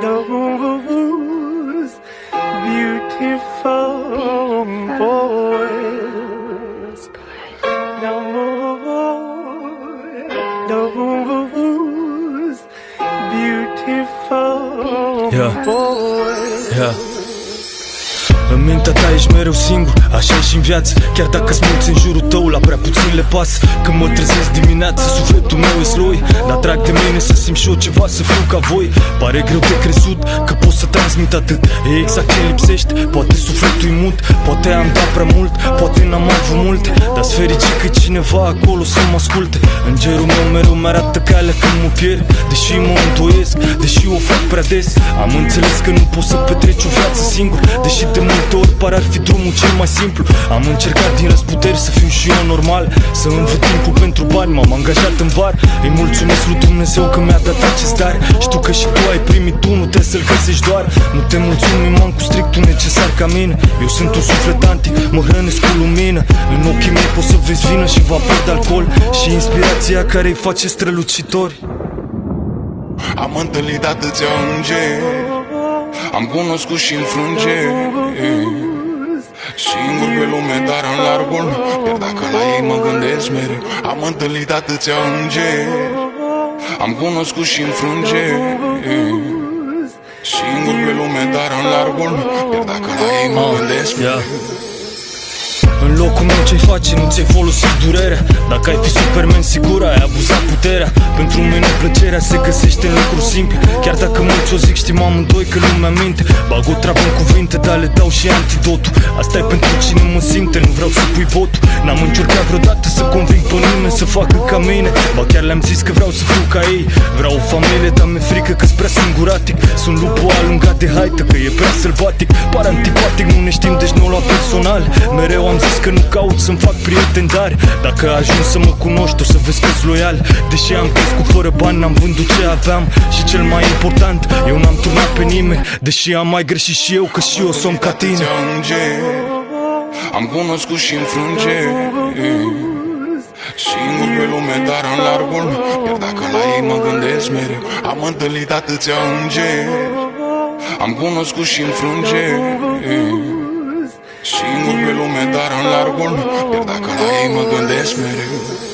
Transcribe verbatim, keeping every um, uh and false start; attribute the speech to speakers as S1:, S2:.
S1: those beautiful boys. Those beautiful
S2: Yeah.
S1: boys.
S2: Yeah. În mintea ta ești mereu singur, așa e și-n viață. Chiar dacă-s mulți în jurul tău, la prea puțin le pasă. Când mă trezesc dimineața, sufletul meu e sloi. Dar trag de mine să simt și eu ceva, să fiu ca voi. Pare greu de crezut că pot să transmit atât. E exact ce lipsește, poate sufletul e mut. Poate am dat prea mult, poate n-am avut multe. Dar-s fericit că cineva acolo să mă asculte. Îngerul meu mereu mi-arată calea când mă pierd. Deși mă îndoiesc, deși o fac prea des. Am înțeles că nu pot să petreci o viață singur. Deși de multe ori pare ar fi drumul cel mai simplu. Am încercat din răzputeri să fiu și eu normal, să învăț timpul pentru bani, m-am angajat în bar. Îi mulțumesc lui Dumnezeu că mi-a dat acest dar. Știu că și tu ai primit unul, trebuie să-l găsești doar. Nu te mulțumi, m-am cu strictul necesar ca mine. Eu sunt un suflet antic, mă hrănesc cu lumină. În ochii mei poți să vezi vină și vapor de alcool. Și inspirația care îi face strălucitori.
S3: Am întâlnit atâția îngeri, am cunoscut și înfrângeri. Singur pe lume, dar în largul iar dacă la ei mă gândesc mereu. Am întâlnit atâția îngeri, am cunoscut și înfrângeri. Singur pe lume, dar în largul iar dacă la ei mă gândesc mereu.
S2: În locul meu ce-ai face, nu ți-ai folosit durerea. Dacă ai fi Superman, sigur ai abuzat puterea. Pentru mine plăcerea se găsește în lucruri simple. Chiar dacă mulți o zic, știm amândoi că lumea minte. Bag o treabă în cuvinte, dar le dau și antidotul. Asta e pentru cine mă simte, nu vreau să pui votul. N-am încercat vreodată să conving pe nimeni să facă ca mine. Ba chiar le-am zis că vreau să fiu ca ei. Vreau o familie, dar mi-e frică că-s prea singuratic. Sunt lupul alungat de haită, că e prea sălbatic. Par antipatic, nu ne știm, deci nu o lua personal. Mereu am zis că nu caut să-mi fac prieteni, dar dacă ajung să mă cunoști, o să vezi că-s loial. Deși am crescut fără bani, n-am vândut ce aveam. Și cel mai important, eu n-am turnat pe nimeni. Deși am mai greșit și eu, că și eu sunt ca tine.
S3: Am cunoscut și înfrângeri, singur pe lume, dar în largul iar dacă la ei mă gândesc mereu. Am întâlnit atâția îngeri, am cunoscut și înfrângeri. Singur pe lume, dar în largul iar dacă la ei mă gândesc mereu.